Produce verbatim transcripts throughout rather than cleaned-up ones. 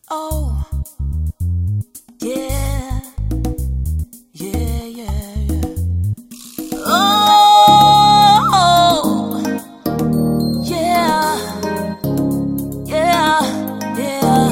Oh, yeah, yeah, yeah, yeah. Oh, yeah, yeah, yeah.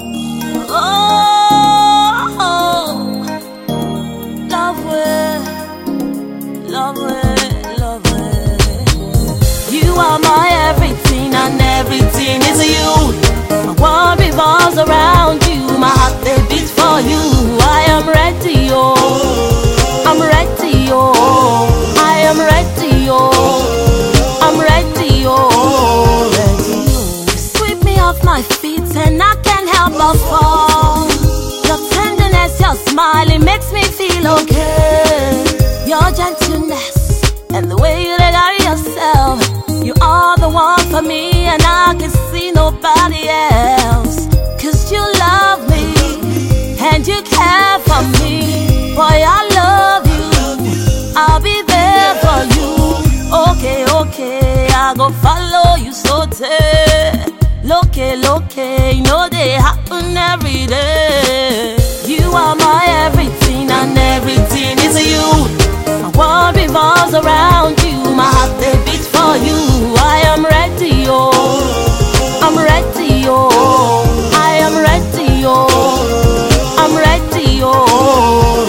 Oh, love way, love way, love way. You are my everything, and everything is you. My world revolves around you. My heart they beats for you. I am ready, oh. I'm ready, oh. I am ready, oh. I'm ready, oh. Ready, oh. Sweep me off my feet and I can't help but fall. Your tenderness, your smile, it makes me feel okay. Your gentleness and the way you carry yourself, you are the one for me, and I can see nobody else. Cause you love me and you care for me. Boy, I love you, I'll be there for you. Okay, okay, I go follow you so tight. Loke, loke, you know they happen every day. You are my everything, and everything is you. My world revolves around you. My heart they beat for you. I am ready, oh. I'm ready, oh. I am ready, oh. I'm ready, oh.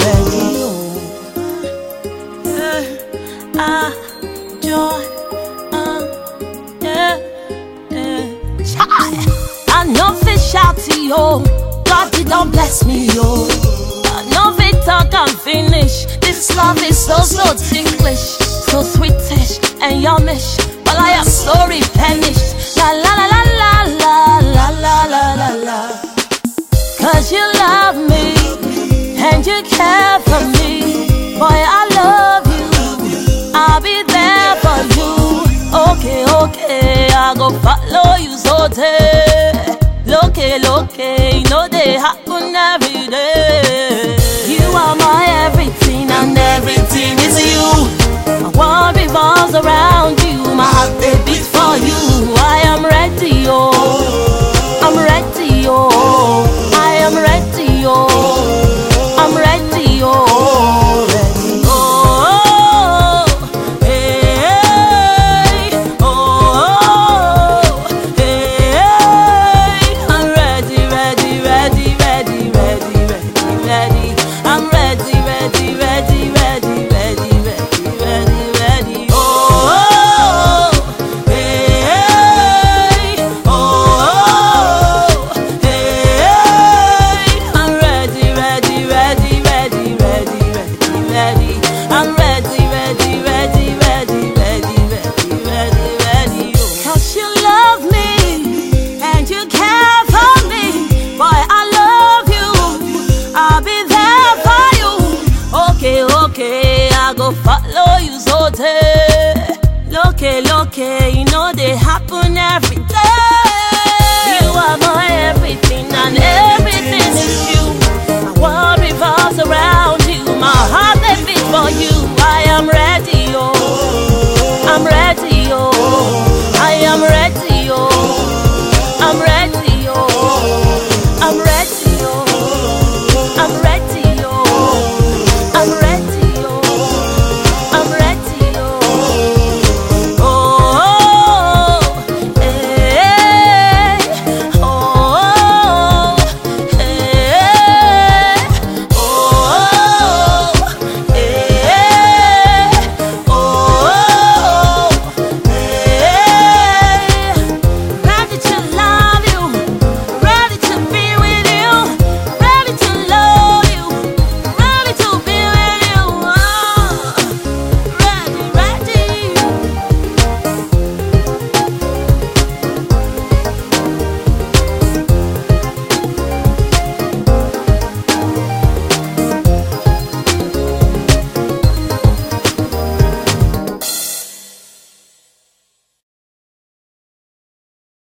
Ready, oh. Yeah, ah, joy, ah, yeah, yeah. Child, I know fish out to you. God, you don't bless me, yo. I know fit talk and finish. This love is so, so ticklish, so sweetish and yummish. But I am so replenished. La la la la la la la la la la. Cause you love me and you care for me. Boy, I love you, I'll be there for you. Okay, okay, I go follow you so tight. Loke, loke, you know they happen every day. You are my everything, and everything is you. My world revolves around you. My heart they beat for you. I am ready, oh. I'm ready, oh. I am ready, oh. I'm ready, oh. Ready, oh. Hey, oh, hey. I'm ready, ready, ready, ready, ready, ready, ready. I'm ready, ready, ready, ready, ready, ready, ready, ready. Oh, hey, oh, hey. I'm ready, ready, ready, ready, ready, ready, ready. I'm ready, ready, ready, ready, ready, ready, ready, ready. Cause you love me and you care for me. Boy, I love you, I'll be there for you. Okay, okay, I go follow you so tight. Loke, loke, you know they happen every day.